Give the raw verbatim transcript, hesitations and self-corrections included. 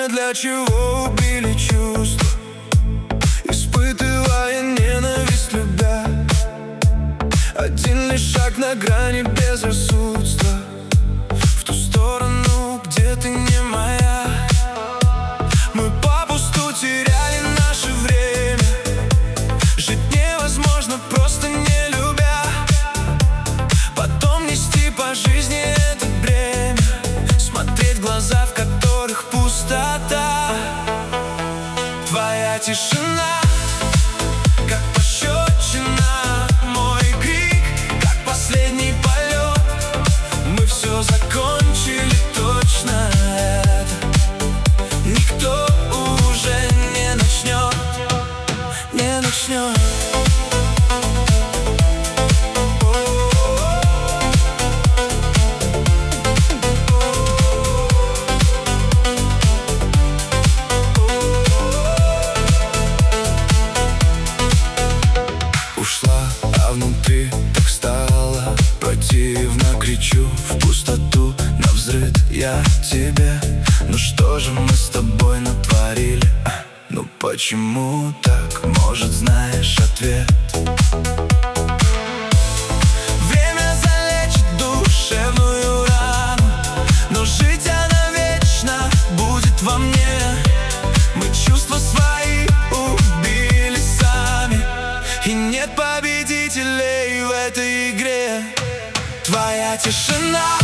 мне, для чего убили чувства, испытывая ненависть, любя. Один лишь шаг на грани безрассудства, в ту сторону, где ты не моя. Мы попусту теряли наше время, жить невозможно, просто не любя. Потом нести по жизни это бремя, смотреть в глаза, в которых пустота. Твоя тишина, как пощечина, мой крик, как последний полет. Мы все закончили, точно это никто уже не начнет, не начнет. Ушла, а внутри так стало противно. Кричу в пустоту навзрыд я тебе. Ну что же мы с тобой натворили? А, ну почему так? Может, знаешь ответ? Время залечит душевную рану, но жить она вечно будет во мне. Мы чувства свои убили сами, и нет победителей в этой игре. Твоя тишина,